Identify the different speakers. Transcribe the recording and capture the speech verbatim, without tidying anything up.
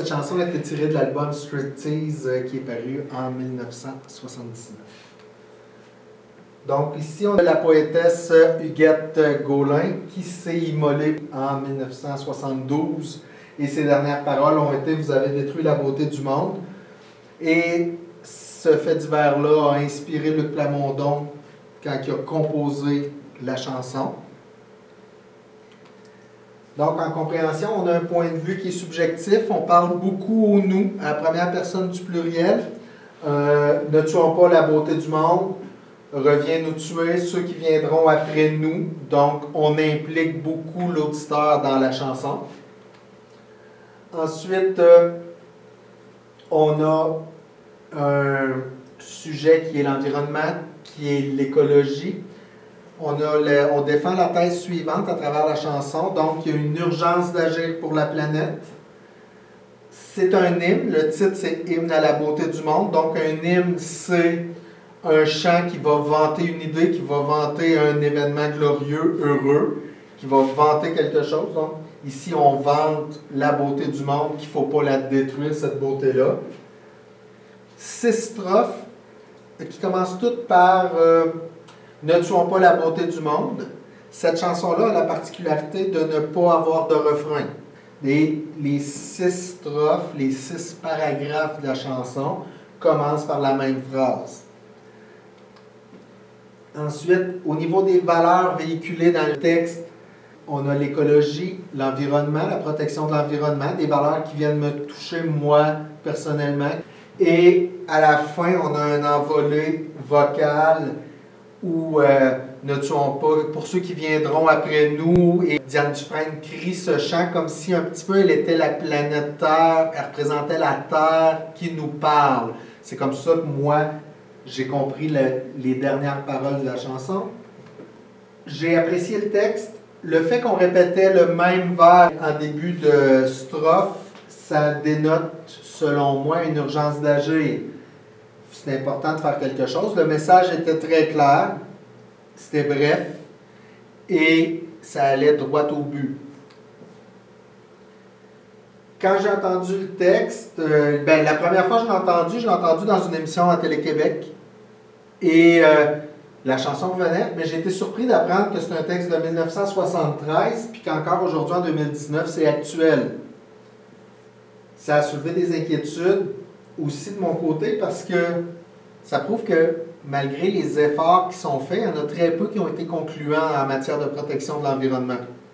Speaker 1: cette chanson était tirée de l'album Striptease euh, qui est paru en mille neuf cent soixante-dix-neuf. Donc ici, on a la poétesse Huguette Gaulin qui s'est immolée en mille neuf cent soixante-douze et ses dernières paroles ont été « Vous avez détruit la beauté du monde ». Et ce fait divers-là a inspiré Luc Plamondon quand il a composé la chanson. Donc, en compréhension, on a un point de vue qui est subjectif. On parle beaucoup au « nous » à la première personne du pluriel. Euh, ne tuons pas la beauté du monde. Reviens nous tuer ceux qui viendront après nous. Donc, on implique beaucoup l'auditeur dans la chanson. Ensuite, euh, on a un sujet qui est l'environnement, qui est l'écologie. On, a le, on défend la thèse suivante à travers la chanson. Donc, il y a une urgence d'agir pour la planète. C'est un hymne. Le titre, c'est « Hymne à la beauté du monde ». Donc, un hymne, c'est un chant qui va vanter une idée, qui va vanter un événement glorieux, heureux, qui va vanter quelque chose. Donc, ici, on vante la beauté du monde, qu'il ne faut pas la détruire, cette beauté-là. Six strophes qui commencent toutes par euh, « Ne tuons pas la beauté du monde ». Cette chanson-là a la particularité de ne pas avoir de refrain. Et les six strophes, les six paragraphes de la chanson commencent par la même phrase. Ensuite, au niveau des valeurs véhiculées dans le texte, on a l'écologie, l'environnement, la protection de l'environnement, des valeurs qui viennent me toucher moi personnellement. Et à la fin, on a un envolé vocal où euh, ne tuons pas, pour ceux qui viendront après nous. Et Diane Dufresne crie ce chant comme si un petit peu elle était la planète Terre, elle représentait la Terre qui nous parle. C'est comme ça que moi, j'ai compris le, les dernières paroles de la chanson. J'ai apprécié le texte. Le fait qu'on répétait le même vers en début de strophe, ça dénote, selon moi, une urgence d'agir. C'est important de faire quelque chose. Le message était très clair, c'était bref, et ça allait droit au but. Quand j'ai entendu le texte, euh, ben, la première fois que je l'ai entendu, je l'ai entendu dans une émission à Télé-Québec. Et euh, la chanson revenait, mais j'ai été surpris d'apprendre que c'est un texte de mille neuf cent soixante-treize, puis qu'encore aujourd'hui, en deux mille dix-neuf, c'est actuel. Ça a soulevé des inquiétudes aussi de mon côté, parce que ça prouve que malgré les efforts qui sont faits, il y en a très peu qui ont été concluants en matière de protection de l'environnement.